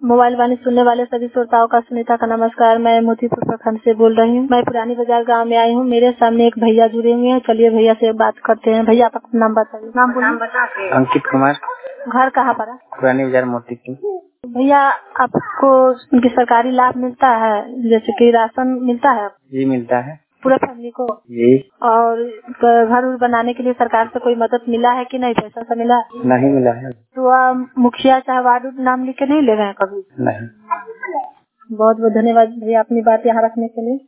Mobile वाणी सुनने वाले सभी श्रोताओं का सुनीता का नमस्कार। मैं मोतीपुर प्रखंड से बोल रही हूँ। मैं पुरानी बाजार गांव में आई हूँ। मेरे सामने एक भैया जुड़े हुए हैं। चलिए भैया से बात करते हैं। भैया आप अपना नाम बताइए। नाम बोलिए। अंकित कुमार। घर कहाँ पर है? पुरानी बाजार मोतीपुर। भैया आपको उनकी सरकारी लाभ मिलता है, जैसे कि राशन मिलता है? जी मिलता है। पूरा फैमिली को? जी। और घर बनाने के लिए सरकार से कोई मदद मिला है कि नहीं? पैसा सा मिला? नहीं मिला है। तो आप मुखिया चाहे वार्ड नाम लिख के नहीं ले गए कभी? नहीं। बहुत बहुत धन्यवाद भैया अपनी बात यहाँ रखने के लिए।